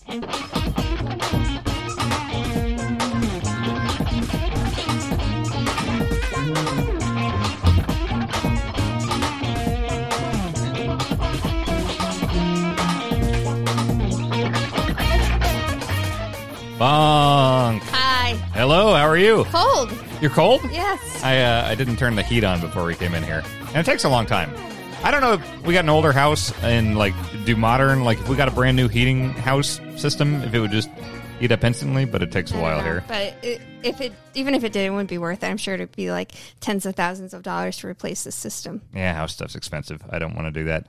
Bonk. Hi. Hello, how are you? Cold. You're cold? Yes. I didn't turn the heat on before we came in here. And it takes a long time. I don't know if we got an older house and, like, do modern, like, if we got a brand new heating house system, if it would just heat up instantly, but it takes a while here. But even if it did, it wouldn't be worth it. I'm sure it'd be like tens of thousands of dollars to replace this system. Yeah, house stuff's expensive. I don't want to do that.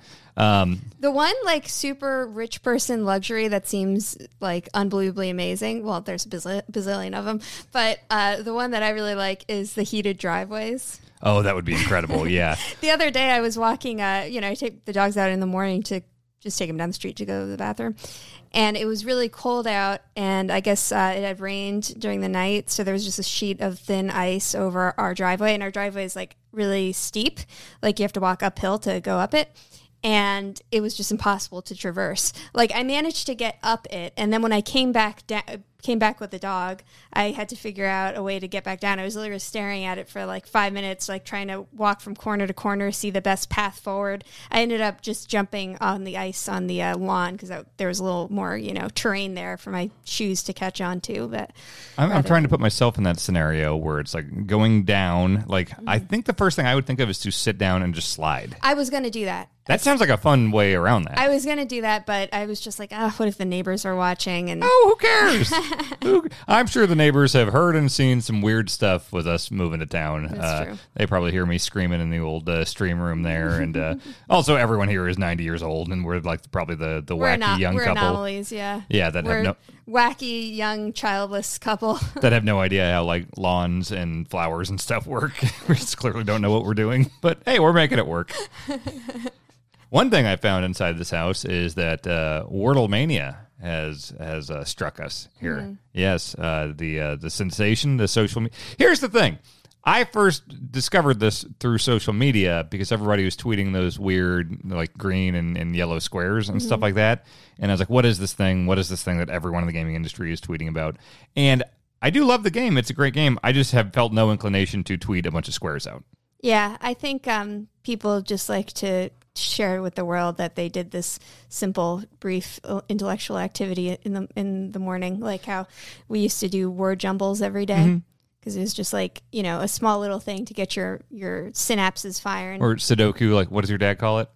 The one like super rich person luxury that seems like unbelievably amazing. Well, there's a bazillion of them, but the one that I really like is the heated driveways. Oh, that would be incredible. Yeah. The other day I was walking, I take the dogs out in the morning to just take them down the street to go to the bathroom. And it was really cold out, and I guess it had rained during the night, so there was just a sheet of thin ice over our driveway, and our driveway is, like, really steep. Like, you have to walk uphill to go up it, and it was just impossible to traverse. Like, I managed to get up it, and then when I came back with the dog, I had to figure out a way to get back down. I was literally staring at it for like 5 minutes, like trying to walk from corner to corner, see the best path forward. I ended up just jumping on the ice on the lawn because there was a little more, terrain there for my shoes to catch on to. But I'm trying to put myself in that scenario where it's like going down. Like, I think the first thing I would think of is to sit down and just slide. I was going to do that. That sounds like a fun way around that. I was going to do that, but I was just like, what if the neighbors are watching? And who cares? I'm sure the neighbors have heard and seen some weird stuff with us moving to town. That's true. They probably hear me screaming in the old stream room there. And also everyone here is 90 years old, and we're like probably the wacky young we're couple. Anomalies, yeah. Yeah, that we're have wacky, young, childless couple. that have no idea how like lawns and flowers and stuff work. We just clearly don't know what we're doing. But hey, we're making it work. One thing I found inside this house is that Wordle Mania has struck us here. Mm. Yes, the sensation, the social media. Here's the thing. I first discovered this through social media because everybody was tweeting those weird like green and yellow squares and stuff like that. And I was like, what is this thing? What is this thing that everyone in the gaming industry is tweeting about? And I do love the game. It's a great game. I just have felt no inclination to tweet a bunch of squares out. Yeah, I think people just like to share with the world that they did this simple, brief intellectual activity in the morning, like how we used to do word jumbles every day. Because it was just like, a small little thing to get your synapses firing. Or Sudoku, like, what does your dad call it?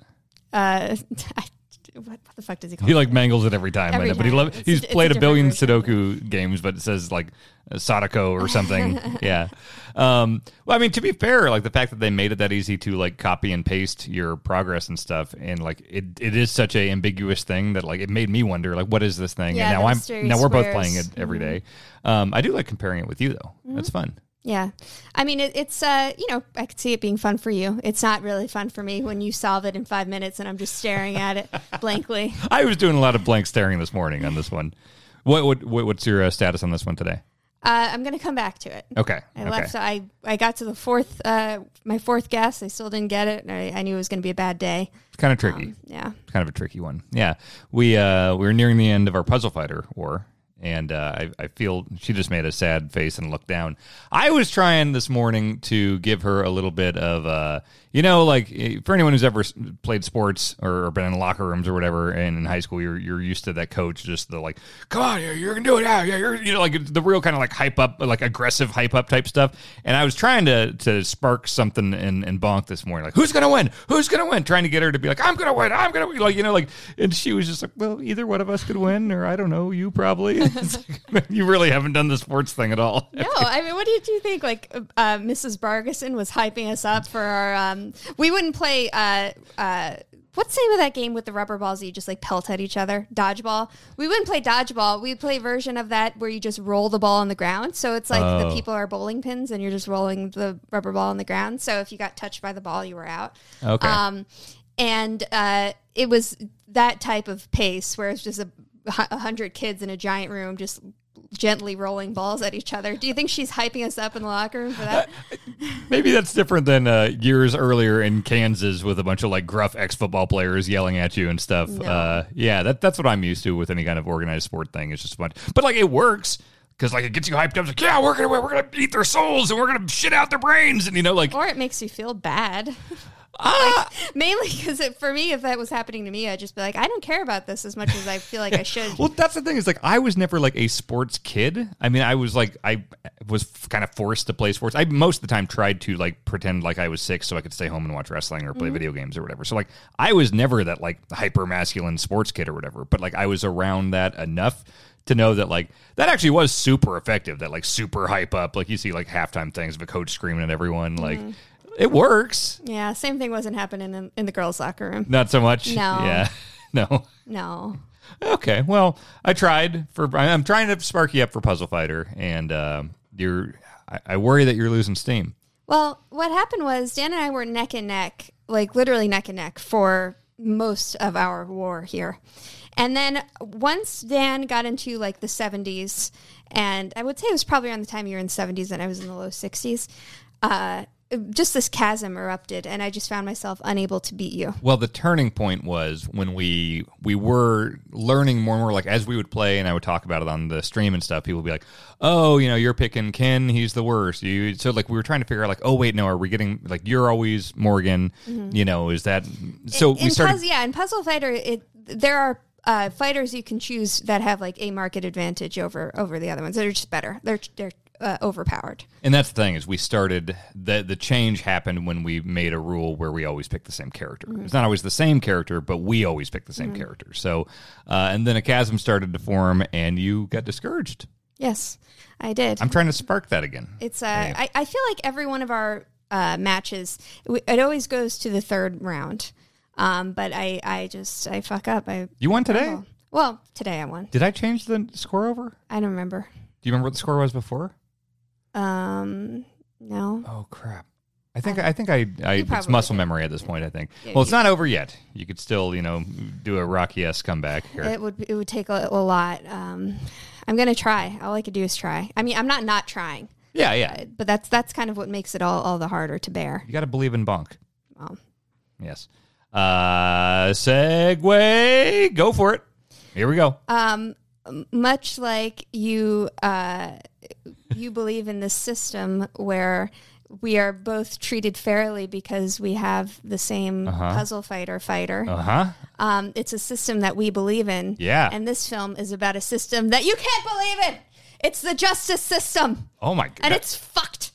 What the fuck does he call it? He like mangles it every time. But he's played a billion Sudoku games, but it says like Sadako or something. Yeah. Well, I mean, to be fair, like the fact that they made it that easy to like copy and paste your progress and stuff, and like it is such a ambiguous thing that like it made me wonder like what is this thing? Yeah, and now we're both playing it every day. I do like comparing it with you though. That's fun. Yeah. I mean, it's, I could see it being fun for you. It's not really fun for me when you solve it in 5 minutes and I'm just staring at it blankly. I was doing a lot of blank staring this morning on this one. What's your status on this one today? I'm going to come back to it. Okay. I got to the my fourth guess. I still didn't get it. I knew it was going to be a bad day. It's kind of tricky. Yeah. It's kind of a tricky one. Yeah. We were nearing the end of our Puzzle Fighter war. And I feel she just made a sad face and looked down. I was trying this morning to give her a little bit of, like for anyone who's ever played sports or been in locker rooms or whatever, and in high school, you're used to that coach just the like, come on, you're gonna do it, yeah, you're like the real kind of like hype up, like aggressive hype up type stuff. And I was trying to spark something in Bonk this morning, like who's gonna win, trying to get her to be like, I'm gonna win, like, and she was just like, well, either one of us could win, or I don't know, you probably. Like, you really haven't done the sports thing at all. No, I mean, what did you think? Like, Mrs. Bargeson was hyping us up for our. We wouldn't play. What's the name of that game with the rubber balls that you just like pelt at each other? Dodgeball. We wouldn't play dodgeball. We'd play a version of that where you just roll the ball on the ground. So it's like the people are bowling pins and you're just rolling the rubber ball on the ground. So if you got touched by the ball, you were out. Okay. And it was that type of pace where it's just 100 kids in a giant room just gently rolling balls at each other. Do you think she's hyping us up in the locker room for that? Maybe that's different than years earlier in Kansas with a bunch of like gruff ex-football players yelling at you and stuff. No. Yeah, that's what I'm used to with any kind of organized sport thing. It's just fun, but like it works because like it gets you hyped up. It's like, yeah, we're gonna eat their souls and we're gonna shit out their brains, and or it makes you feel bad. Mainly because for me, if that was happening to me, I'd just be like, I don't care about this as much as I feel like I should. Well, that's the thing is like I was never like a sports kid. I mean, I was kind of forced to play sports. I most of the time tried to like pretend like I was sick so I could stay home and watch wrestling or play video games or whatever. So like I was never that like hyper masculine sports kid or whatever. But like I was around that enough to know that like that actually was super effective. That like super hype up. Like you see like halftime things of a coach screaming at everyone like. It works. Yeah, same thing wasn't happening in the girls' locker room. Not so much? No. Yeah. No. Okay, well, I'm trying to spark you up for Puzzle Fighter, and I worry that you're losing steam. Well, what happened was Dan and I were neck and neck, like literally neck and neck for most of our war here. And then once Dan got into like the 70s, and I would say it was probably around the time you were in the 70s and I was in the low 60s, just this chasm erupted, and I just found myself unable to beat you. Well, the turning point was when we were learning more and more, like as we would play, and I would talk about it on the stream and stuff. People would be like, "Oh, you're picking Ken; he's the worst." So like we were trying to figure out, like, "Oh, wait, no, are we getting like you're always Morgan?" Is that so? We started, in Puzzle Fighter, there are fighters you can choose that have like a market advantage over the other ones. They're just better. They're overpowered. And that's the thing is we started the change happened when we made a rule where we always pick the same character. It's not always the same character, but we always pick the same character. So and then a chasm started to form and you got discouraged. Yes, I did. I'm trying to spark that again. It's I feel like every one of our matches, it always goes to the third round. But I fuck up. You won today? Well, today I won. Did I change the score over? I don't remember. Do you remember what the score was before? No. Oh crap! I think it's muscle memory at this point. I think. Yeah, well, it's not over yet. You could still, do a Rocky-esque comeback here. It would take a lot. I'm gonna try. All I could do is try. I mean, I'm not trying. Yeah. But that's kind of what makes it all the harder to bear. You got to believe in Bonk. Well. Yes. Segue. Go for it. Here we go. Much like you believe in this system where we are both treated fairly because we have the same puzzle fighter. It's a system that we believe in. Yeah. And this film is about a system that you can't believe in. It's the justice system. Oh my God. And it's fucked.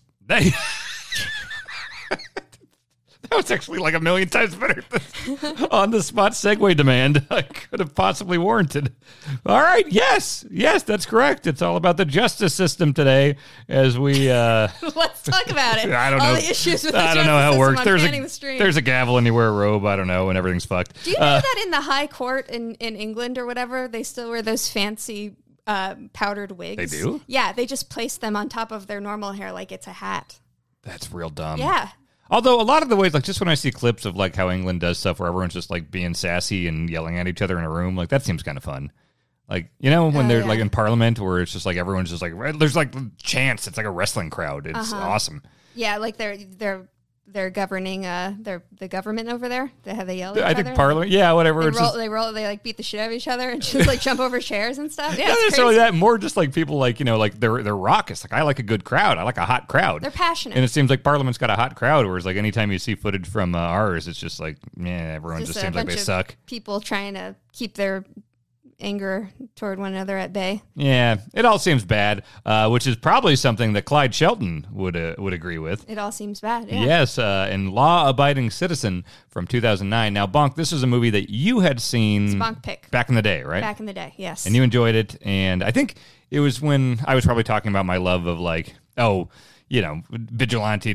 That was actually like a million times better than on the spot segue demand I could have possibly warranted. All right. Yes, that's correct. It's all about the justice system today as we... Let's talk about it. I don't know. All the issues with the I don't know how it works. There's a gavel and you wear a robe. I don't know. And everything's fucked. Do you know that in the high court in England or whatever, they still wear those fancy powdered wigs? They do? Yeah. They just place them on top of their normal hair like it's a hat. That's real dumb. Yeah. Although a lot of the ways, like just when I see clips of like how England does stuff where everyone's just like being sassy and yelling at each other in a room, like that seems kind of fun. Like, when they're like in Parliament where it's just like everyone's just like, there's like chants. It's like a wrestling crowd. It's awesome. Yeah, like they're governing the government over there. They yell at each I other. think Parliament. Yeah, whatever. They like beat the shit out of each other and just like jump over chairs and stuff. Yeah, not necessarily that. More just like people like like they're raucous. Like I like a good crowd. I like a hot crowd. They're passionate. And it seems like Parliament's got a hot crowd. Whereas like anytime you see footage from ours, it's just like everyone just seems like they suck. People trying to keep their anger toward one another at bay. Yeah, it all seems bad, which is probably something that Clyde Shelton would agree with. It all seems bad, yeah. Yes, in Law Abiding Citizen from 2009. Now, Bonk, this is a movie that you had seen it's Bonk pick. Back in the day, right? Back in the day, yes. And you enjoyed it, and I think it was when I was probably talking about my love of like, vigilante,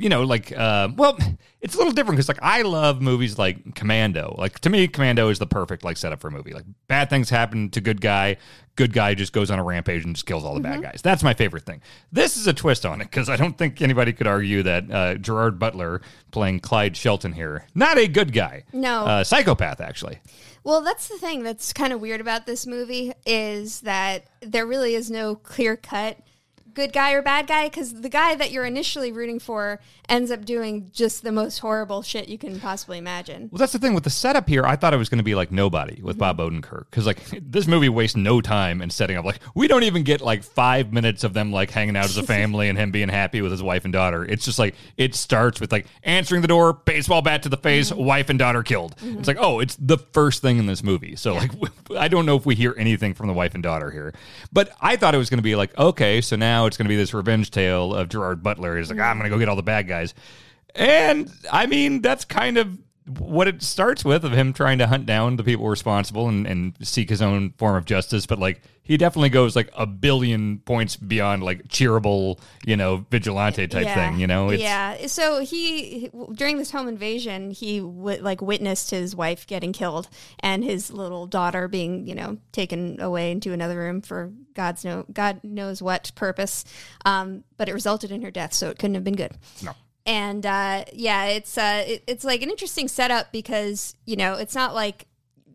well, it's a little different because, like, I love movies like Commando. Like, to me, Commando is the perfect, like, setup for a movie. Like, bad things happen to good guy just goes on a rampage and just kills all the bad guys. That's my favorite thing. This is a twist on it because I don't think anybody could argue that Gerard Butler playing Clyde Shelton here, not a good guy. No. Psychopath, actually. Well, that's the thing that's kind of weird about this movie is that there really is no clear-cut good guy or bad guy, because the guy that you're initially rooting for ends up doing just the most horrible shit you can possibly imagine. Well, that's the thing with the setup here. I thought it was going to be like Nobody with Bob Odenkirk, because like this movie wastes no time in setting up. Like, we don't even get like 5 minutes of them like hanging out as a family and him being happy with his wife and daughter. It's just like it starts with like answering the door, baseball bat to the face, wife and daughter killed. It's like, oh, it's the first thing in this movie. So like I don't know if we hear anything from the wife and daughter here, but I thought it was going to be like, okay, so now it's going to be this revenge tale of Gerard Butler. He's like, I'm going to go get all the bad guys. And I mean, that's kind of what it starts with, of him trying to hunt down the people responsible and seek his own form of justice. But like, he definitely goes like a billion points beyond like cheerable, vigilante type thing, It's, So he during this home invasion, he witnessed his wife getting killed and his little daughter being, taken away into another room for God knows what purpose. But it resulted in her death, so it couldn't have been good. No. And it's like an interesting setup because it's not like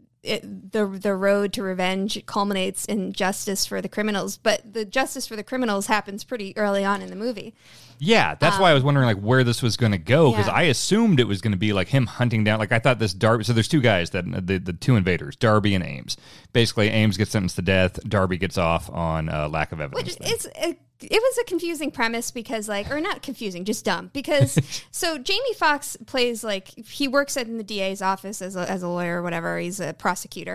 the road to revenge culminates in justice for the criminals, but the justice for the criminals happens pretty early on in the movie. Yeah, that's why I was wondering like where this was going to go, because I assumed it was going to be like him hunting down. Like I thought this Darby. So there's two guys that the two invaders, Darby and Ames. Basically, Ames gets sentenced to death. Darby gets off on lack of evidence. It was a confusing premise because or not confusing, just dumb. Because so Jamie Foxx plays he works in the DA's office as a lawyer or whatever. He's a prosecutor.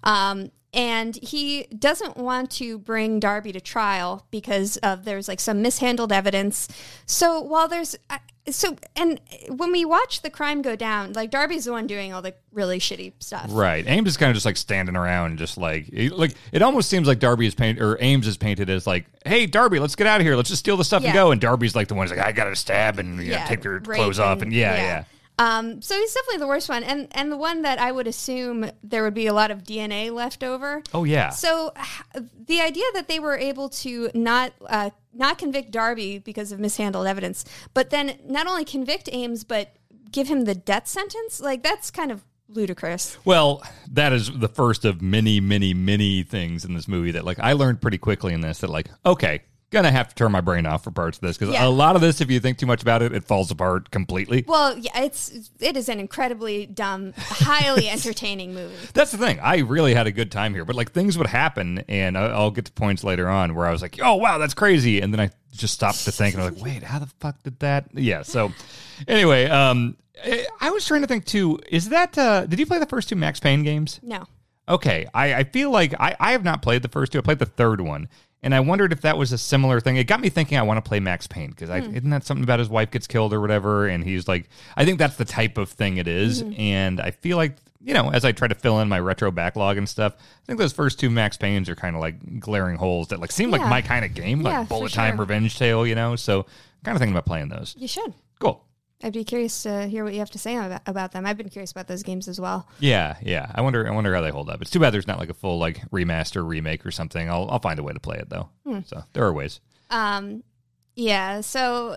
And he doesn't want to bring Darby to trial because there's some mishandled evidence. So while there's and when we watch the crime go down, Darby's the one doing all the really shitty stuff. Right. Ames is kind of just standing around, just it almost seems like Darby is painted, or Ames is painted as hey, Darby, let's get out of here. Let's just steal the stuff and go. And Darby's the one who's I got to stab and take your clothes off. And so he's definitely the worst one, and the one that I would assume there would be a lot of DNA left over. Oh yeah. So the idea that they were able to not convict Darby because of mishandled evidence, but then not only convict Ames but give him the death sentence, that's kind of ludicrous. Well, that is the first of many, many, many things in this movie that I learned pretty quickly in this that okay, gonna have to turn my brain off for parts of this, because a lot of this, if you think too much about it, it falls apart completely. Well, yeah, it is an incredibly dumb, highly entertaining movie. That's the thing. I really had a good time here, but things would happen, and I'll get to points later on where I was like, oh wow, that's crazy, and then I just stopped to think, and I was like, wait, how the fuck did that? Yeah. So anyway, I was trying to think too. Is that did you play the first two Max Payne games? No. Okay, I feel like I have not played the first two. I played the third one. And I wondered if that was a similar thing. It got me thinking I want to play Max Payne, because isn't that something about his wife gets killed or whatever? And he's I think that's the type of thing it is. Mm-hmm. And I feel like, as I try to fill in my retro backlog and stuff, I think those first two Max Paynes are kind of glaring holes that seem like my kind of game, bullet time revenge tale, So kind of thinking about playing those. You should. Cool. I'd be curious to hear what you have to say about them. I've been curious about those games as well. Yeah. I wonder how they hold up. It's too bad there's not a full remaster, remake or something. I'll find a way to play it though. So there are ways. Yeah. So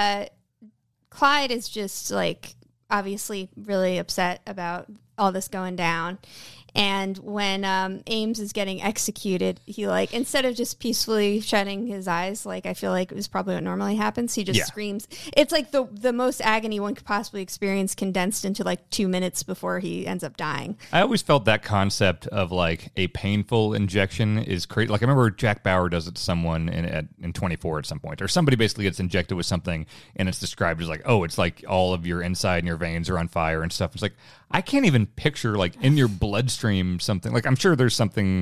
Clyde is just obviously really upset about all this going down. And when Ames is getting executed, he instead of just peacefully shutting his eyes, I feel like it was probably what normally happens, he just screams. It's the most agony one could possibly experience condensed into 2 minutes before he ends up dying. I always felt that concept of a painful injection is crazy. I remember Jack Bauer does it to someone in 24 at some point, or somebody basically gets injected with something and it's described as it's all of your inside and your veins are on fire and stuff. It's I can't even picture in your bloodstream something I'm sure there's something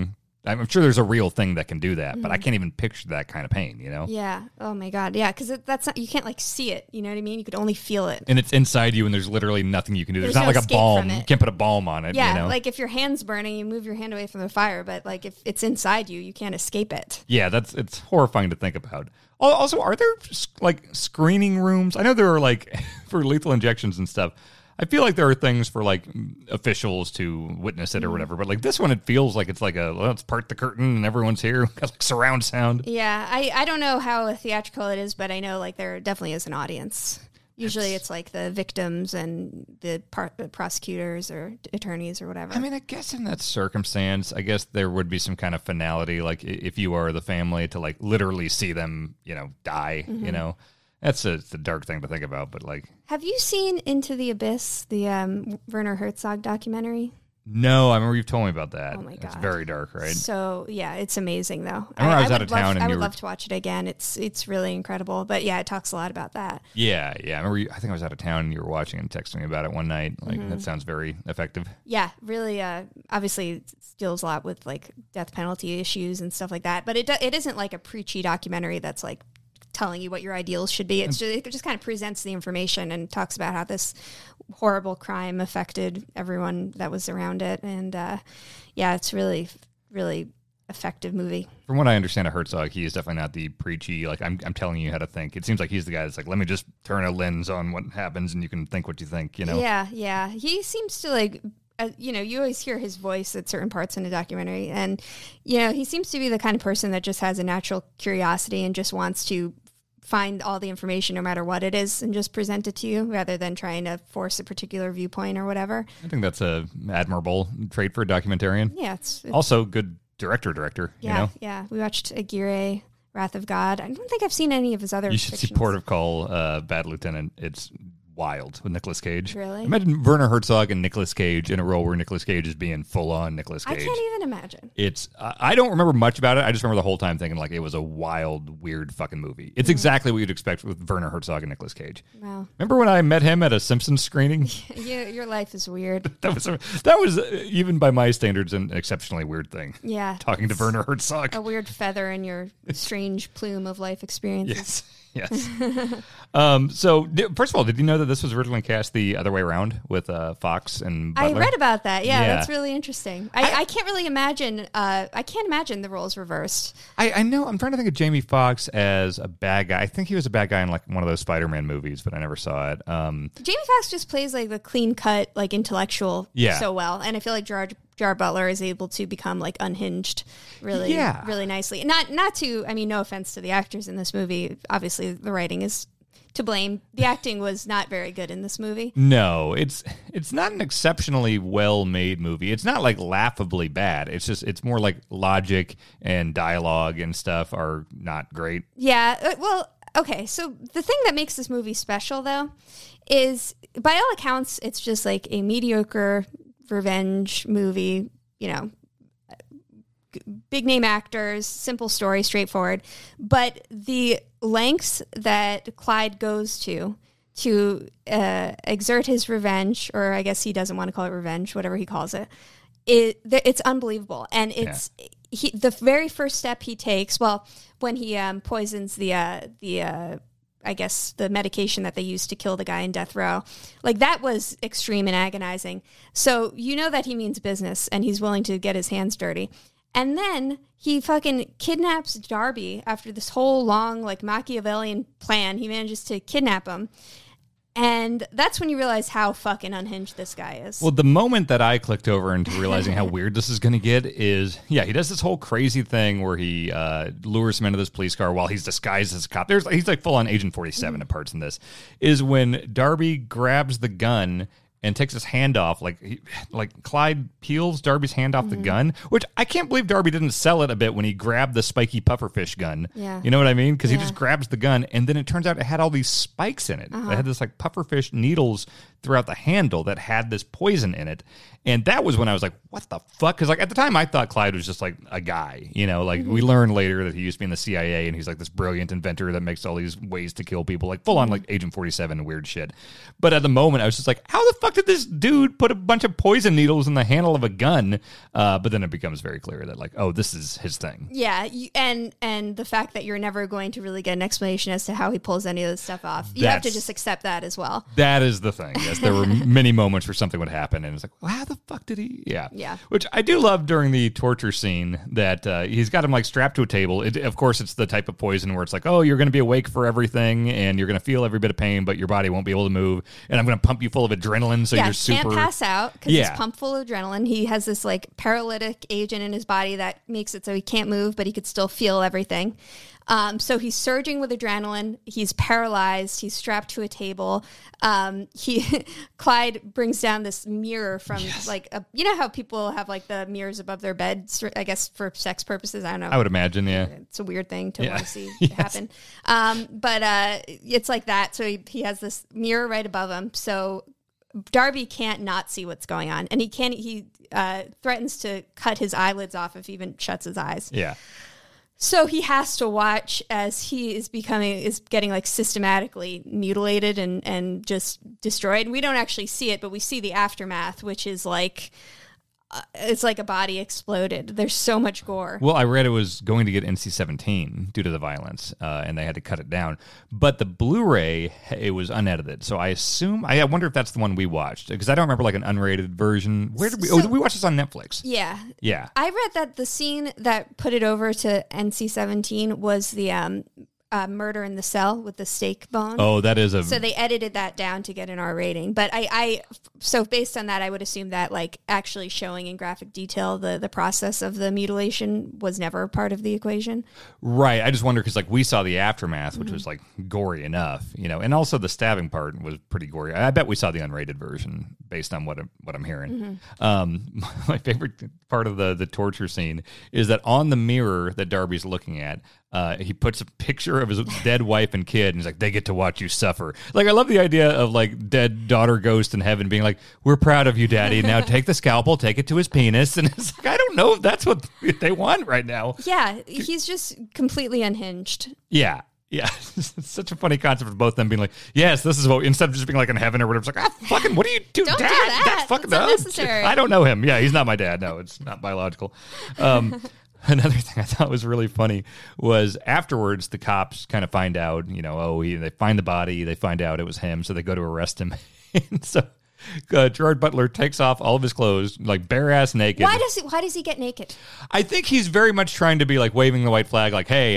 I'm sure there's a real thing that can do that, but I can't even picture that kind of pain, you know? Yeah. Oh my God. Yeah. Because that's not, you can't like see it. You know what I mean? You could only feel it. And it's inside you, and there's literally nothing you can do. There's not no like a escape balm. from it. You can't put a balm on it. Yeah. You know? Like if your hand's burning, you move your hand away from the fire. But like if it's inside you, you can't escape it. Yeah, it's horrifying to think about. Also, are there like screening rooms? I know there are like for lethal injections and stuff. I feel like there are things for like officials to witness it or whatever, but like this one, it feels like it's like let's part the curtain and everyone's here. Got like surround sound. Yeah, I don't know how theatrical it is, but I know like there definitely is an audience. Usually it's like the victims and the prosecutors or attorneys or whatever. I mean, I guess in that circumstance, I guess there would be some kind of finality, like if you are the family, to like literally see them, die, That's a dark thing to think about, but like... Have you seen Into the Abyss, the Werner Herzog documentary? No, I remember you told me about that. Oh my God. It's very dark, right? So, yeah, it's amazing, though. I was out of town and I would love to watch it again. It's really incredible. But yeah, it talks a lot about that. Yeah. I remember I think I was out of town and you were watching and texting me about it one night. Like, that sounds very effective. Yeah, really, obviously it deals a lot with like death penalty issues and stuff like that. But it isn't like a preachy documentary that's like telling you what your ideals should be. It just kind of presents the information and talks about how this horrible crime affected everyone that was around it. And it's really, really effective movie. From what I understand of Herzog, he is definitely not the preachy, like, I'm telling you how to think. It seems like he's the guy that's like, let me just turn a lens on what happens and you can think what you think, Yeah. He seems to like... you always hear his voice at certain parts in a documentary. And, he seems to be the kind of person that just has a natural curiosity and just wants to find all the information no matter what it is and just present it to you rather than trying to force a particular viewpoint or whatever. I think that's a admirable trait for a documentarian. Yeah. It's also good director, Yeah. We watched Aguirre, Wrath of God. I don't think I've seen any of his other You should see Port of Call, Bad Lieutenant. It's wild with Nicolas Cage. Really? Imagine Werner Herzog and Nicolas Cage in a role where Nicolas Cage is being full-on Nicolas Cage. I can't even imagine. It's I don't remember much about it. I just remember the whole time thinking like it was a wild, weird fucking movie. It's exactly what you'd expect with Werner Herzog and Nicolas Cage. Wow. Remember when I met him at a Simpsons screening? Your life is weird. that was even by my standards an exceptionally weird thing. Yeah. Talking to Werner Herzog. A weird feather in your strange plume of life experiences. Yes. So, first of all, did you know that this was originally cast the other way around with Fox and Butler? I read about that. Yeah, that's really interesting. I can't really imagine. I can't imagine the roles reversed. I know. I'm trying to think of Jamie Foxx as a bad guy. I think he was a bad guy in like one of those Spider-Man movies, but I never saw it. Jamie Foxx just plays like the clean cut, like intellectual so well, and I feel like Gerard Butler is able to become like unhinged really nicely. Not to, I mean, no offense to the actors in this movie. Obviously the writing is to blame. The acting was not very good in this movie. No, it's not an exceptionally well-made movie. It's not like laughably bad. It's more like logic and dialogue and stuff are not great. Yeah. Well, okay. So the thing that makes this movie special though is by all accounts, it's just like a mediocre revenge movie, big name actors, simple story, straightforward. But the lengths that Clyde goes to exert his revenge, or I guess he doesn't want to call it revenge, whatever he calls it, it's unbelievable. And it's the very first step he takes, well, when he poisons the I guess the medication that they used to kill the guy in death row, like that was extreme and agonizing. So that he means business and he's willing to get his hands dirty. And then he fucking kidnaps Darby after this whole long like Machiavellian plan. He manages to kidnap him. And that's when you realize how fucking unhinged this guy is. Well, the moment that I clicked over into realizing how weird this is going to get is, he does this whole crazy thing where he lures him into this police car while he's disguised as a cop. He's like full on Agent 47 at parts in this, is when Darby grabs the gun and takes his hand off, like Clyde peels Darby's hand off the gun, which I can't believe Darby didn't sell it a bit when he grabbed the spiky pufferfish gun. Yeah. You know what I mean? Because he just grabs the gun, and then it turns out it had all these spikes in it. It had this like pufferfish needles throughout the handle that had this poison in it. And that was when I was like, what the fuck? Because like at the time I thought Clyde was just like a guy, we learned later that he used to be in the CIA and he's like this brilliant inventor that makes all these ways to kill people, like full on like Agent 47 and weird shit. But at the moment I was just like, how the fuck fuck did this dude put a bunch of poison needles in the handle of a gun? But then it becomes very clear that, like, oh, this is his thing. Yeah, and the fact that you're never going to really get an explanation as to how he pulls any of this stuff off. You have to just accept that as well. That is the thing. Yes, there were many moments where something would happen, and it's like, well, how the fuck did he? Yeah. Which I do love during the torture scene that he's got him like strapped to a table. Of course, it's the type of poison where it's like, oh, you're going to be awake for everything, and you're going to feel every bit of pain, but your body won't be able to move, and I'm going to pump you full of adrenaline, so you're super... can't pass out because he's pumped full of adrenaline. He has this like paralytic agent in his body that makes it so he can't move, but he could still feel everything. So he's surging with adrenaline. He's paralyzed. He's strapped to a table. Clyde brings down this mirror from you know how people have like the mirrors above their beds, I guess for sex purposes. I don't know. I would imagine, yeah. It's a weird thing to want to see happen. But it's like that. So he has this mirror right above him. So Darby can't not see what's going on. And he threatens to cut his eyelids off if he even shuts his eyes. Yeah. So he has to watch as he is getting like systematically mutilated and just destroyed. We don't actually see it, but we see the aftermath, which is like, it's like a body exploded. There's so much gore. Well, I read it was going to get NC-17 due to the violence, and they had to cut it down. But the Blu-ray, it was unedited. So I wonder if that's the one we watched, because I don't remember like an unrated version. Where did we watch this on Netflix? Yeah. Yeah. I read that the scene that put it over to NC-17 was the murder in the cell with the steak bone. Oh, that is So they edited that down to get an R rating. But so based on that, I would assume that like actually showing in graphic detail the process of the mutilation was never part of the equation. Right. I just wonder because like we saw the aftermath, which was like gory enough, you know, and also the stabbing part was pretty gory. I bet we saw the unrated version based on what I'm hearing. My favorite part of the torture scene is that on the mirror that Darby's looking at, he puts a picture of his dead wife and kid, and he's like, they get to watch you suffer. Like, I love the idea of, like, dead daughter ghost in heaven being like, we're proud of you, Daddy. Now take the scalpel, take it to his penis. And it's like, I don't know if that's what they want right now. Yeah, he's just completely unhinged. Yeah. Yeah, it's such a funny concept of both them being like, yes, this is what, instead of just being like in heaven or whatever, it's like, fucking, what do you do? Don't Dad? do that. That's fucking That's unnecessary. I don't know him. Yeah, he's not my dad. No, it's not biological. Another thing I thought was really funny was afterwards, the cops kind of find out, you know, they find the body, they find out it was him, so they go to arrest him. And so Gerard Butler takes off all of his clothes, like bare ass naked. Why does he get naked? I think he's very much trying to be like waving the white flag, like, hey,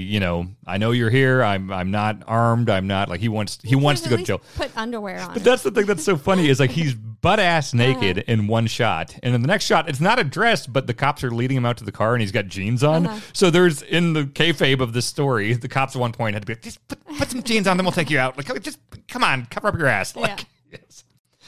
I know you're here. I'm not armed. I'm not like he wants to go to jail. Put underwear on. But that's the thing that's so funny is like he's butt ass naked in one shot, and in the next shot, it's not a dress, but the cops are leading him out to the car, and he's got jeans on. So there's in the kayfabe of this story, the cops at one point had to be like, just put some jeans on, then we'll take you out. Like, just come on, cover up your ass. Like, yes.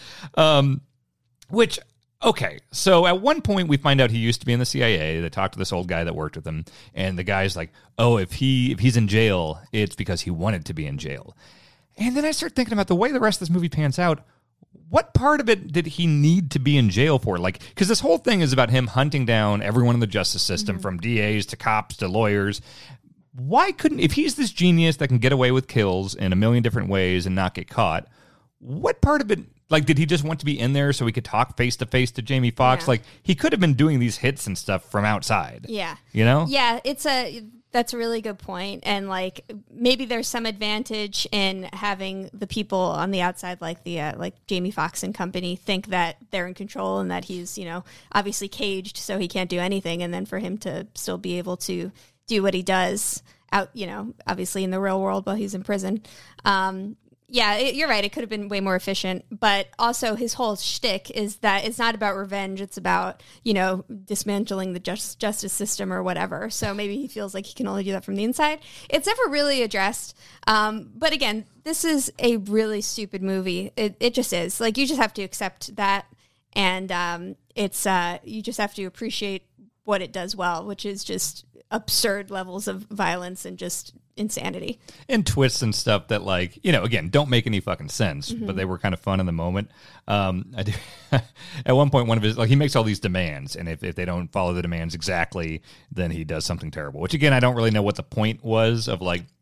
Which, okay, so at one point we find out he used to be in the CIA. They talk to this old guy that worked with him, and the guy's like, oh, if he's in jail, it's because he wanted to be in jail. And then I start thinking about the way the rest of this movie pans out. What part of it did he need to be in jail for? Like, because this whole thing is about him hunting down everyone in the justice system, from DAs to cops to lawyers. Why couldn't, if he's this genius that can get away with kills in a million different ways and not get caught, what part of it, like, did he just want to be in there so he could talk face to face to Jamie Foxx? Yeah. Like, he could have been doing these hits and stuff from outside. Yeah. You know? Yeah, that's a really good point. And like, maybe there's some advantage in having the people on the outside, like like Jamie Foxx and company, think that they're in control and that he's, obviously caged, so he can't do anything. And then for him to still be able to do what he does out, obviously in the real world while he's in prison. Yeah, you're right. It could have been way more efficient. But also his whole shtick is that it's not about revenge. It's about, dismantling the justice system or whatever. So maybe he feels like he can only do that from the inside. It's never really addressed. But again, this is a really stupid movie. It just is. Like, you just have to accept that. And it's you just have to appreciate what it does well, which is just absurd levels of violence and just insanity and twists and stuff that, like, again, don't make any fucking sense, but they were kind of fun in the moment. I do at one point, one of his, like, he makes all these demands, and if they don't follow the demands exactly, then he does something terrible, which again, I don't really know what the point was of, like,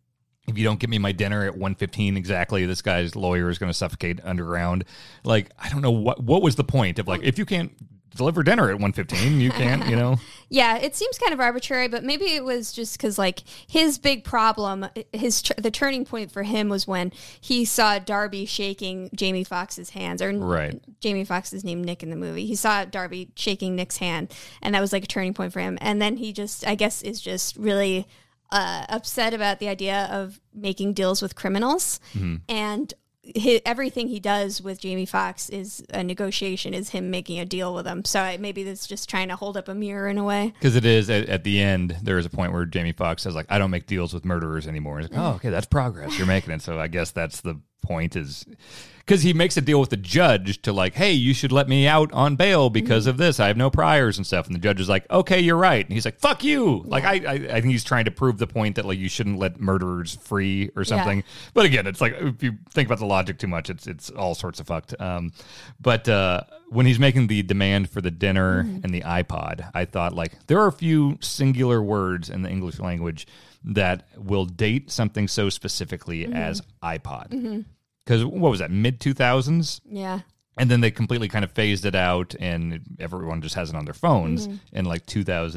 if you don't get me my dinner at 1:15 exactly, this guy's lawyer is going to suffocate underground. Like, I don't know what was the point of, like, if you can't deliver dinner at 1:15, you can't, you know? Yeah, it seems kind of arbitrary, but maybe it was just because, like, his big problem, the turning point for him was when he saw Darby shaking Jamie Foxx's hands, or right. Jamie Foxx is named Nick in the movie. He saw Darby shaking Nick's hand, and that was like a turning point for him. And then he just, I guess, is just really upset about the idea of making deals with criminals, and everything he does with Jamie Foxx is a negotiation, is him making a deal with him. So maybe that's just trying to hold up a mirror in a way. Because it is, at the end, there is a point where Jamie Foxx says, like, I don't make deals with murderers anymore. And it's like, oh, okay, that's progress. You're making it. So I guess that's the point, is because he makes a deal with the judge to, like, hey, you should let me out on bail because of this. I have no priors and stuff. And the judge is like, okay, you're right. And he's like, fuck you. Yeah. Like, I think he's trying to prove the point that, like, you shouldn't let murderers free or something. Yeah. But again, it's like, if you think about the logic too much, it's all sorts of fucked. But when he's making the demand for the dinner and the iPod, I thought, like, there are a few singular words in the English language that will date something so specifically as iPod. Because what was that, mid-2000s? Yeah. And then they completely kind of phased it out, and everyone just has it on their phones in like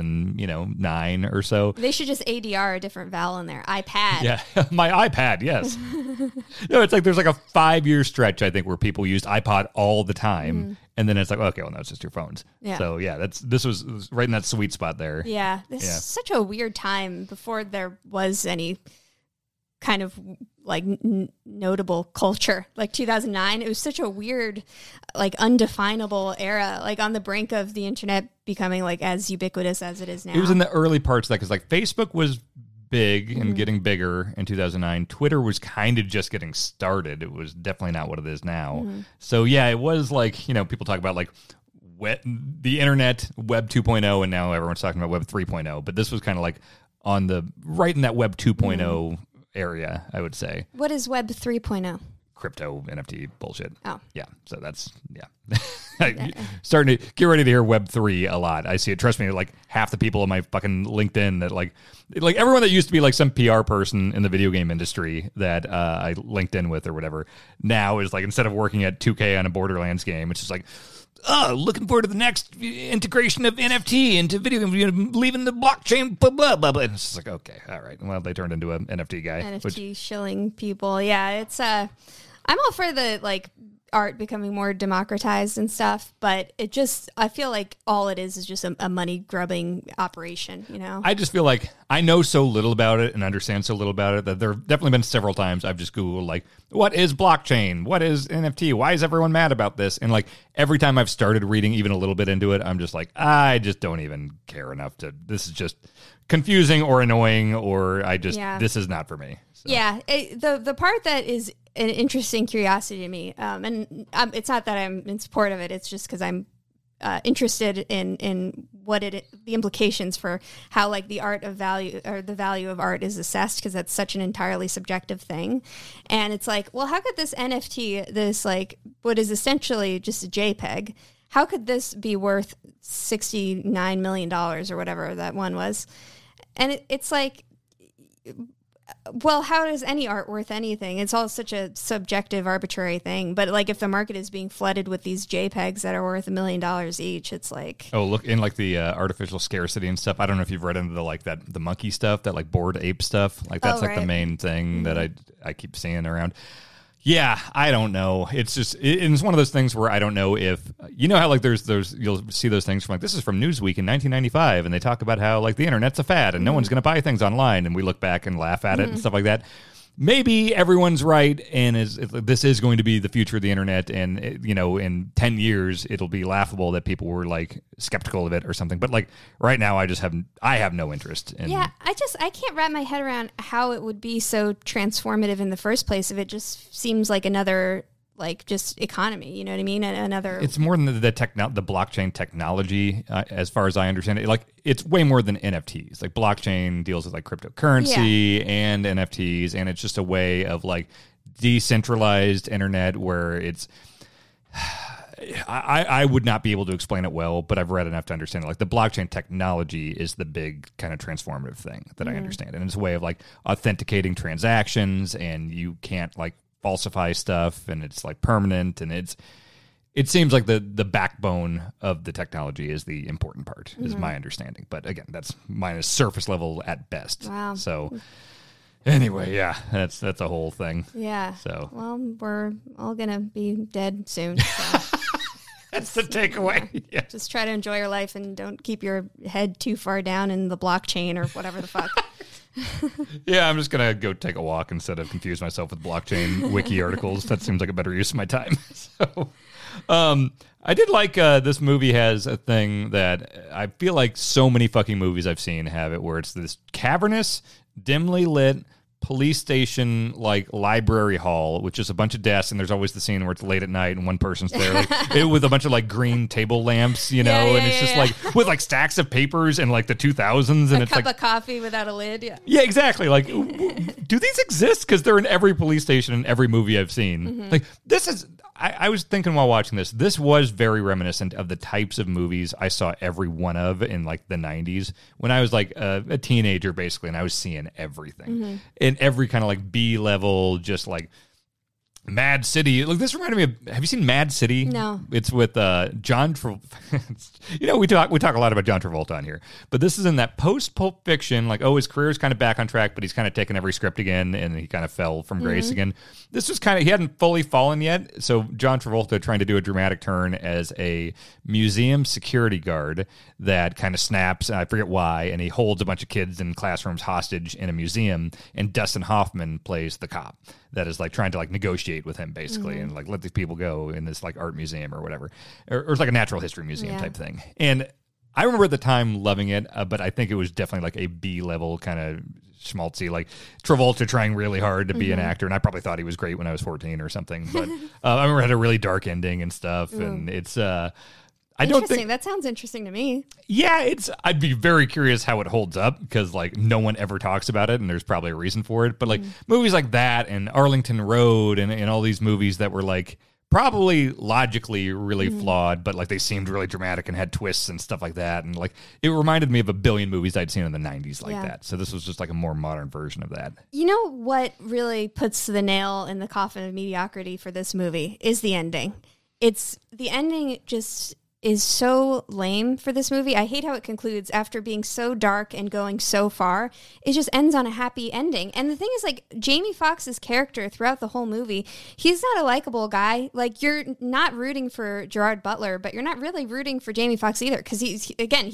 2009 or so. They should just ADR a different vowel in there. iPad. Yeah, my iPad, yes. No, it's like there's like a 5-year stretch, I think, where people used iPod all the time. And then it's like, okay, well, no, it's just your phones. Yeah. So, yeah, this was right in that sweet spot there. Yeah. This is such a weird time before there was any kind of like notable culture. Like 2009, it was such a weird, like undefinable era, like on the brink of the internet becoming like as ubiquitous as it is now. It was in the early parts of that, because like Facebook was big and getting bigger in 2009. Twitter was kind of just getting started. It was definitely not what it is now. So yeah, it was like, you know, people talk about like the internet, Web 2.0, and now everyone's talking about Web 3.0. But this was kind of like on the right in that Web 2.0 area, I would say. What is Web 3.0? Crypto NFT bullshit. Oh. Yeah. So that's, starting to get ready to hear Web 3 a lot. I see it. Trust me, like half the people on my fucking LinkedIn that like everyone that used to be like some PR person in the video game industry that I linked in with or whatever, now is like, instead of working at 2K on a Borderlands game, it's just like, oh, looking forward to the next integration of NFT into video games, leaving the blockchain, blah, blah, blah, blah. And it's just like, okay, all right. Well, they turned into an NFT guy. NFT shilling people. Yeah, it's, I'm all for the, like, art becoming more democratized and stuff, but it just, I feel like all it is just a money grubbing operation, you know? I just feel like I know so little about it and understand so little about it that there have definitely been several times I've just Googled, like, what is blockchain? What is NFT? Why is everyone mad about this? And like every time I've started reading even a little bit into it, I'm just like, I just don't even care enough to, this is just confusing or annoying, or this is not for me. So. Yeah. The part that is an interesting curiosity to me, and it's not that I'm in support of it, it's just because I'm interested in what the implications for how like the art of value, or the value of art, is assessed, because that's such an entirely subjective thing. And it's like, well, how could this NFT, this like what is essentially just a JPEG, how could this be worth $69 million or whatever that one was? And it's like, well, how is any art worth anything? It's all such a subjective, arbitrary thing. But like, if the market is being flooded with these JPEGs that are worth $1 million each, it's like, oh, look, in like the artificial scarcity and stuff. I don't know if you've read into the like the monkey stuff, that like Bored Ape stuff. Like that's like the main thing that I keep seeing around. Yeah, I don't know. It's just, it's one of those things where I don't know if, you know how like there's you'll see those things from like, this is from Newsweek in 1995, and they talk about how like the internet's a fad and no one's going to buy things online, and we look back and laugh at it and stuff like that. Maybe everyone's right, and this is going to be the future of the internet, and you know, in 10 years it'll be laughable that people were like skeptical of it or something. But like right now, I have no interest in. Yeah, I can't wrap my head around how it would be so transformative in the first place if it just seems like another, like, just economy, you know what I mean? Another. It's more than the blockchain technology, as far as I understand it. Like, it's way more than NFTs. Like, blockchain deals with like cryptocurrency and NFTs, and it's just a way of like decentralized internet where it's I would not be able to explain it well, but I've read enough to understand it. Like the blockchain technology is the big kind of transformative thing that I understand. And it's a way of like authenticating transactions, and you can't like falsify stuff, and it's like permanent, and it seems like the backbone of the technology is the important part, is my understanding. But again, that's mine is surface level at best. Wow. So anyway, yeah, that's a whole thing. Yeah. So well, we're all gonna be dead soon. So. That's the takeaway. Yeah. Just try to enjoy your life and don't keep your head too far down in the blockchain or whatever the fuck. Yeah, I'm just going to go take a walk instead of confuse myself with blockchain wiki articles. That seems like a better use of my time. So, I did like this movie has a thing that I feel like so many fucking movies I've seen have it, where it's this cavernous, dimly lit police station like library hall, which is a bunch of desks, and there's always the scene where it's late at night and one person's there with a bunch of like green table lamps, and it's just like with like stacks of papers and like the 2000s, and it's cup like of coffee without a lid. Yeah, exactly. Like, do these exist? Because they're in every police station in every movie I've seen. Like, this is. I was thinking while watching this, this was very reminiscent of the types of movies I saw every one of in like the 90s when I was like a teenager, basically, and I was seeing everything in every kind of like B-level, just like Mad City. Look, this reminded me of. Have you seen Mad City? No. It's with John Travolta. We talk a lot about John Travolta on here, but this is in that post Pulp Fiction. Like, his career's kind of back on track, but he's kind of taken every script again, and he kind of fell from grace again. This was he hadn't fully fallen yet. So John Travolta trying to do a dramatic turn as a museum security guard that kind of snaps. I forget why, and he holds a bunch of kids in classrooms hostage in a museum. And Dustin Hoffman plays the cop that is like trying to like negotiate with him basically and like let these people go in this like art museum or whatever, or it's like a natural history museum type thing. And I remember at the time loving it, but I think it was definitely like a B-level kind of schmaltzy, like Travolta trying really hard to be an actor, and I probably thought he was great when I was 14 or something. But I remember it had a really dark ending and stuff, and it's I don't think that sounds interesting to me. Yeah, I'd be very curious how it holds up, because like no one ever talks about it, and there's probably a reason for it. But like movies like that and Arlington Road and all these movies that were like probably logically really flawed, but like they seemed really dramatic and had twists and stuff like that. And like it reminded me of a billion movies I'd seen in the 90s like that. So this was just like a more modern version of that. You know what really puts the nail in the coffin of mediocrity for this movie is the ending. The ending just is so lame for this movie. I hate how it concludes after being so dark and going so far. It just ends on a happy ending. And the thing is, like, Jamie Foxx's character throughout the whole movie, he's not a likable guy. Like, you're not rooting for Gerard Butler, but you're not really rooting for Jamie Foxx either, because he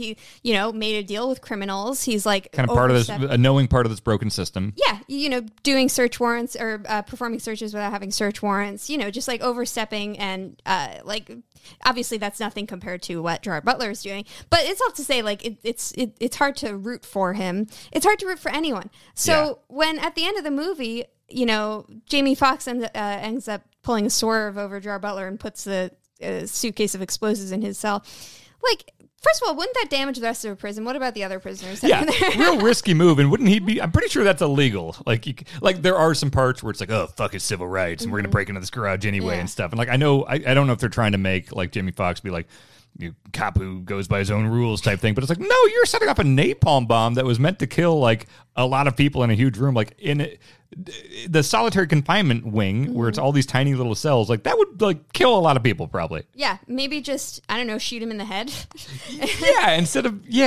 made a deal with criminals. He's like kind of part of this, a knowing part of this broken system. Yeah, doing search warrants or performing searches without having search warrants. Just like overstepping and obviously that's nothing compared to what Gerard Butler is doing, but it's all to say, like, it's hard to root for him. It's hard to root for anyone. So when at the end of the movie, Jamie Foxx ends up pulling a swerve over Gerard Butler and puts the suitcase of explosives in his cell, like, first of all, wouldn't that damage the rest of the prison? What about the other prisoners? Real risky move. And wouldn't he be? I'm pretty sure that's illegal. Like there are some parts where it's like, oh, fuck his civil rights, and we're gonna break into this garage anyway and stuff. And like I don't know if they're trying to make like Jamie Foxx be like, cop who goes by his own rules type thing, but it's like, no, you're setting up a napalm bomb that was meant to kill like a lot of people in a huge room, like in the solitary confinement wing where it's all these tiny little cells. Like that would like kill a lot of people probably. Yeah, maybe just, I don't know, shoot him in the head. Instead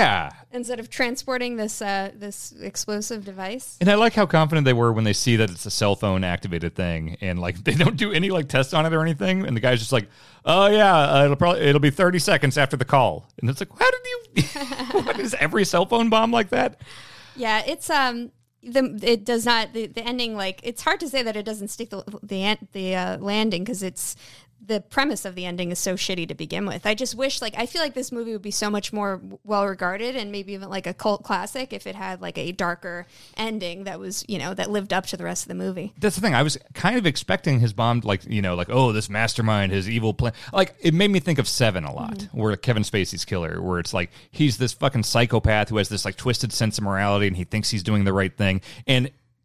of transporting this explosive device. And I like how confident they were when they see that it's a cell phone activated thing, and like they don't do any like tests on it or anything, and the guy's just like, oh yeah, it'll be 30 seconds after the call, and it's like, how did you? What is every cell phone bomb like that? Yeah, it's it does not the ending, like, it's hard to say that it doesn't stick the landing, because it's the premise of the ending is so shitty to begin with. I just wish, like, I feel like this movie would be so much more well regarded and maybe even like a cult classic if it had like a darker ending that was, that lived up to the rest of the movie. That's the thing. I was kind of expecting his bomb, like, oh, this mastermind, his evil plan. Like, it made me think of Seven a lot, where Kevin Spacey's killer, where it's like he's this fucking psychopath who has this like twisted sense of morality and he thinks he's doing the right thing. And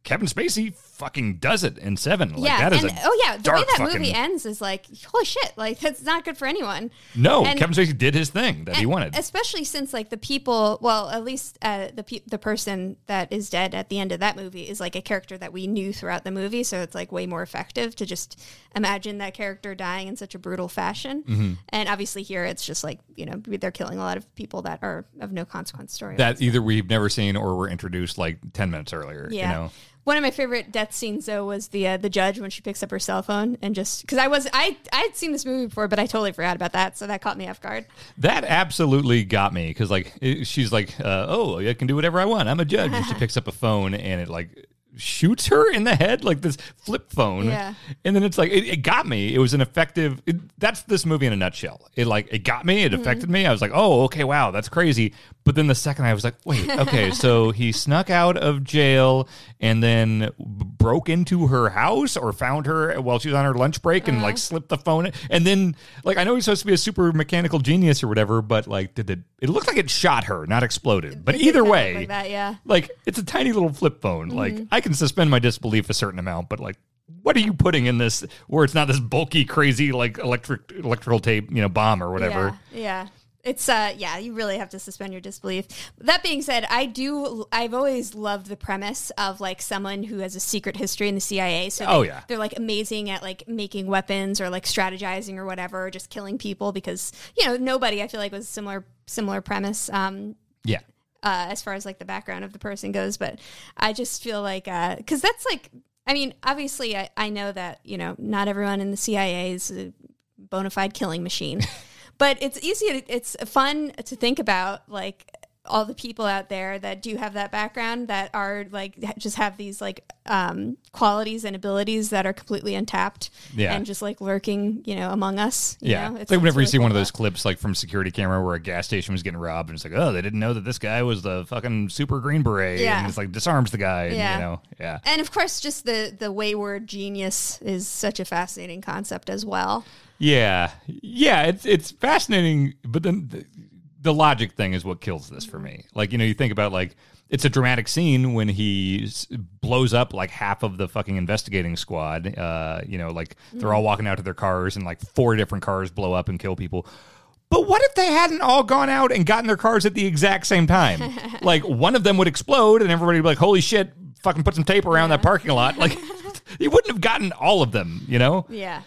Kevin Spacey fucking does it in Seven. Like, yeah, that is and the way that movie ends is like, holy shit, like that's not good for anyone. No, and, Kevin Spacey did his thing that he wanted. Especially since like the people, well, at least the person that is dead at the end of that movie is like a character that we knew throughout the movie, so it's like way more effective to just imagine that character dying in such a brutal fashion. Mm-hmm. And obviously here it's just like, you know, they're killing a lot of people that are of no consequence story. That either we've never seen or were introduced like 10 minutes earlier. Yeah. You know? One of my favorite death scenes, though, was the judge when she picks up her cell phone and just because I had seen this movie before, but I totally forgot about that, so that caught me off guard. That absolutely got me because like she's like, oh, I can do whatever I want. I'm a judge, and she picks up a phone and it like shoots her in the head like this flip phone. Yeah. And then it's like it got me. It was an effective. That's this movie in a nutshell. It got me. It affected me. I was like, oh, okay, wow, that's crazy. But then the second I was like, wait, okay, so he snuck out of jail and then broke into her house or found her while she was on her lunch break and like slipped the phone in. And then like I know he's supposed to be a super mechanical genius or whatever, but like it looked like it shot her, not exploded. But either way, like that, yeah. Like it's a tiny little flip phone. Like I can suspend my disbelief a certain amount, but like what are you putting in this where it's not this bulky, crazy like electrical tape, you know, bomb or whatever? Yeah. It's you really have to suspend your disbelief. That being said, I've always loved the premise of like someone who has a secret history in the CIA. So they're like amazing at like making weapons or like strategizing or whatever, or just killing people because, you know, nobody I feel like was similar premise. As far as like the background of the person goes, but I just feel like because that's like, I mean, obviously I know that, you know, not everyone in the CIA is a bona fide killing machine. But it's fun to think about, like, all the people out there that do have that background that are, like, just have these, like, qualities and abilities that are completely untapped and just, like, lurking, you know, among us. You know? It's like whenever you see one of those clips, like, from security camera where a gas station was getting robbed, and it's like, oh, they didn't know that this guy was the fucking super Green Beret. And it's, like, disarms the guy. And, you know, And, of course, just the wayward genius is such a fascinating concept as well. Yeah, it's fascinating, but then the logic thing is what kills this for me. Like, you know, you think about like it's a dramatic scene when he blows up like half of the fucking investigating squad. You know, like they're all walking out to their cars and like 4 different cars blow up and kill people. But what if they hadn't all gone out and gotten their cars at the exact same time? Like one of them would explode and everybody would be like, holy shit, fucking put some tape around that parking lot. Like he wouldn't have gotten all of them, you know?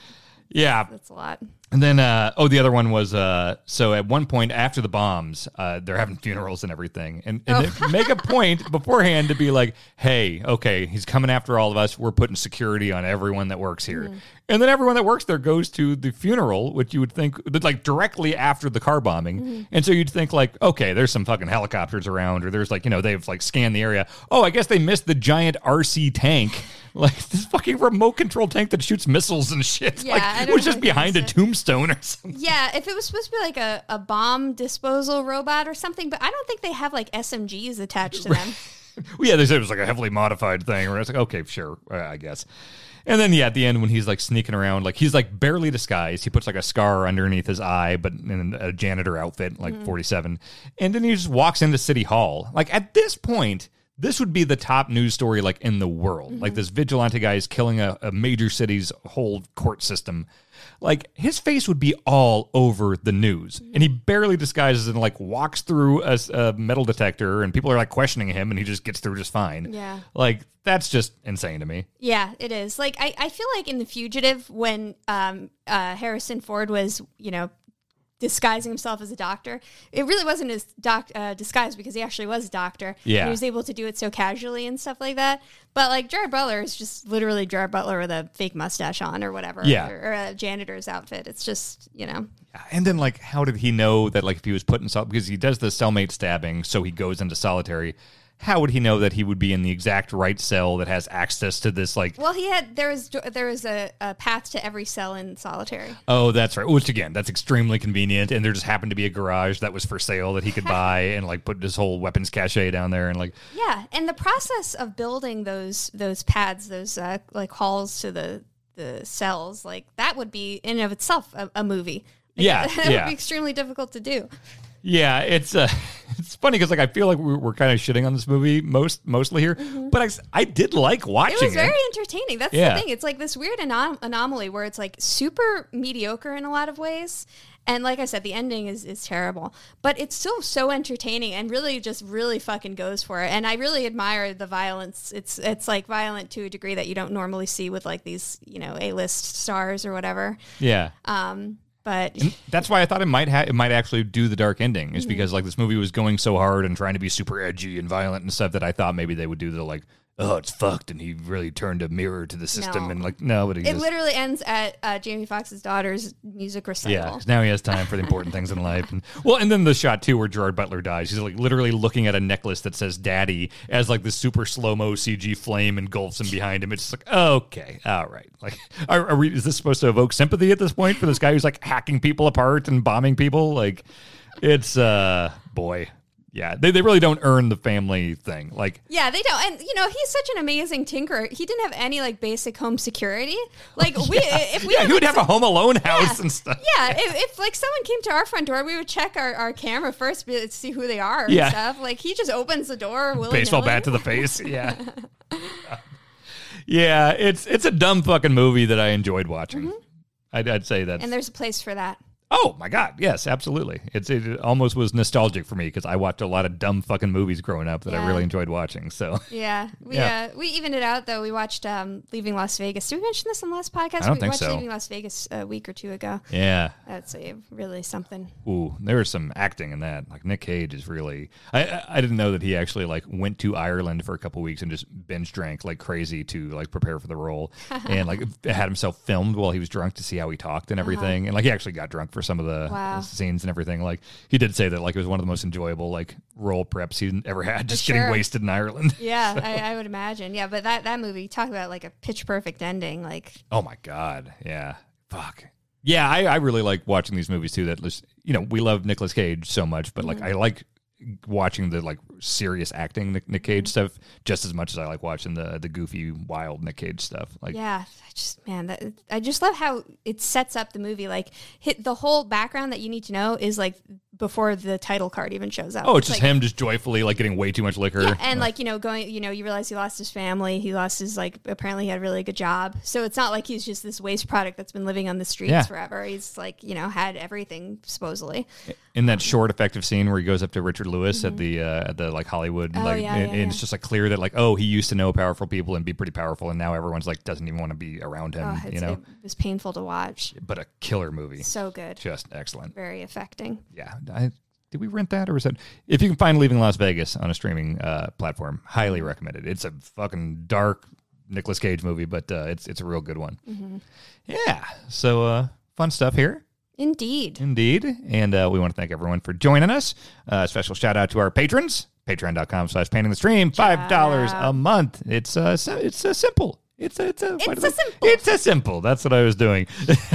Yeah. That's a lot. And then, the other one was, so at one point after the bombs, they're having funerals and everything. And they make a point beforehand to be like, hey, okay, he's coming after all of us. We're putting security on everyone that works here. And then everyone that works there goes to the funeral, which you would think, like, directly after the car bombing. And so you'd think, like, okay, there's some fucking helicopters around, or there's, like, you know, they've, like, scanned the area. Oh, I guess they missed the giant RC tank. Like, this fucking remote control tank that shoots missiles and shit. Yeah, like, it was just behind a tombstone or something. Yeah, if it was supposed to be like a bomb disposal robot or something, but I don't think they have like SMGs attached to them. Well, yeah, they said it was like a heavily modified thing. Where it's like, okay, sure, I guess. And then, at the end when he's like sneaking around, like he's like barely disguised. He puts like a scar underneath his eye, but in a janitor outfit, like 47. And then he just walks into City Hall. Like at this point, this would be the top news story like in the world. Like this vigilante guy is killing a major city's whole court system. Like his face would be all over the news, and he barely disguises and like walks through a metal detector, and people are like questioning him, and he just gets through just fine. Yeah, like that's just insane to me. Yeah, it is. Like I feel like in The Fugitive when Harrison Ford was, you know, disguising himself as a doctor, it really wasn't his disguise because he actually was a doctor. Yeah, and he was able to do it so casually and stuff like that. But like Gerard Butler is just literally Gerard Butler with a fake mustache on or whatever. Yeah, or a janitor's outfit. It's just, you know. And then like, how did he know that like if he was put in because he does the cellmate stabbing, so he goes into solitary. How would he know that he would be in the exact right cell that has access to this? Like, well, there was a path to every cell in solitary. Oh, that's right. Which again, that's extremely convenient. And there just happened to be a garage that was for sale that he could buy and like put his whole weapons cache down there and like. Yeah, and the process of building those pads, those like halls to the cells, like that would be in and of itself a movie. Like, Yeah, that would be extremely difficult to do. Yeah, it's it's funny because like I feel like we're kind of shitting on this movie mostly here, but I did like watching it. It was very entertaining. That's the thing. It's like this weird anomaly where it's like super mediocre in a lot of ways. And like I said, the ending is terrible, but it's still so entertaining and really just really fucking goes for it. And I really admire the violence. It's like violent to a degree that you don't normally see with like these, you know, A-list stars or whatever. Yeah. But and that's why I thought it might actually do the dark ending, is because like this movie was going so hard and trying to be super edgy and violent and stuff that I thought maybe they would do the like, oh, it's fucked, and he really turned a mirror to the system, and like, no, but it literally ends at Jamie Foxx's daughter's music recital. Yeah, 'cause now he has time for the important things in life. And then the shot too where Gerard Butler dies. He's like literally looking at a necklace that says "Daddy" as like the super slow mo CG flame engulfs him behind him. It's just like, okay, all right. Like, is this supposed to evoke sympathy at this point for this guy who's like hacking people apart and bombing people? Like, it's boy. Yeah, they really don't earn the family thing. Like, yeah, they don't. And, you know, he's such an amazing tinkerer. He didn't have any, like, basic home security. Like, if we he would have a Home Alone house and stuff. Yeah, if like, someone came to our front door, we would check our camera first to see who they are and stuff. Like, he just opens the door. Baseball bat to the face. Yeah. Yeah, it's a dumb fucking movie that I enjoyed watching. I'd say that. And there's a place for that. Oh my God! Yes, absolutely. It almost was nostalgic for me because I watched a lot of dumb fucking movies growing up that I really enjoyed watching. So we evened it out though. We watched Leaving Las Vegas. Did we mention this on the last podcast? I don't think watched so. Leaving Las Vegas a week or two ago. Yeah, that's really something. Ooh, there was some acting in that. Like Nick Cage is really. I didn't know that he actually like went to Ireland for a couple weeks and just binge drank like crazy to like prepare for the role, and like had himself filmed while he was drunk to see how he talked and everything. And like he actually got drunk for some of the scenes and everything. Like he did say that like it was one of the most enjoyable like role preps he ever had, just getting wasted in Ireland. Yeah, I would imagine. Yeah, but that movie, talk about like a pitch perfect ending. Like, oh my God, yeah, fuck. Yeah, I really like watching these movies too. That, you know, we love Nicolas Cage so much, but like I like watching the like serious acting Nick Cage stuff just as much as I like watching the goofy wild Nick Cage stuff. Like, yeah, I just love how it sets up the movie. Like, the whole background that you need to know is like before the title card even shows up. Oh, it's just like him just joyfully like getting way too much liquor. Yeah, and like, you know, going, you know, you realize he lost his family. He lost his, like, apparently he had a really good job. So it's not like he's just this waste product that's been living on the streets forever. He's like, you know, had everything supposedly. In that short effective scene where he goes up to Richard Lewis at the like Hollywood, and it's just like clear that like, oh, he used to know powerful people and be pretty powerful, and now everyone's like doesn't even want to be around him. You know, it was painful to watch, but a killer movie. So good, just excellent, very affecting. Yeah. Did we rent that, or was that? If you can find Leaving Las Vegas on a streaming platform, highly recommended. It's a fucking dark Nicolas Cage movie, but it's a real good one. Yeah. So fun stuff here. Indeed. And we want to thank everyone for joining us. Special shout out to our patrons. Patreon.com/paintingthestream. $5 a month. It's simple. It's a simple. That's what I was doing.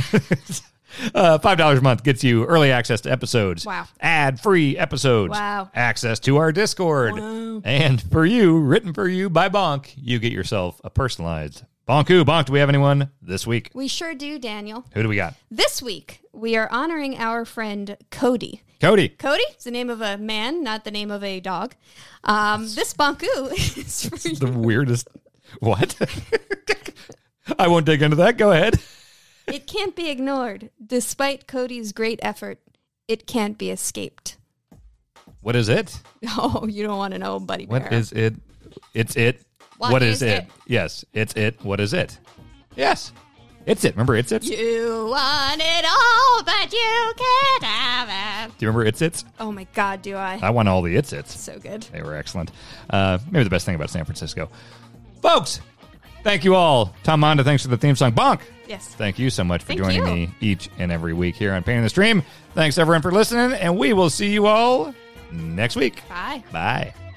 $5 a month gets you early access to episodes. Wow. Ad-free episodes. Wow. Access to our Discord. Wow. And for you, written for you by Bonk, you get yourself a personalized Bonk. Bonk, do we have anyone this week? We sure do, Daniel. Who do we got? This week, we are honoring our friend Cody. Cody is the name of a man, not the name of a dog. This Bonku is for you. The weirdest. What? I won't dig into that. Go ahead. It can't be ignored. Despite Cody's great effort, it can't be escaped. What is it? Oh, you don't want to know, Buddy Bear. What is it? It's it. What is it? Yes, it's it. What is it? Yes, it's it. Remember It's It? You want it all, but you can't have it. Do you remember It's It? Oh my God, do I? I want all the It's It's. So good. They were excellent. Maybe the best thing about San Francisco. Folks, thank you all. Tom Monda, thanks for the theme song. Bonk. Yes. Thank you so much for joining me each and every week here on Painting the Stream. Thanks everyone for listening, and we will see you all next week. Bye. Bye.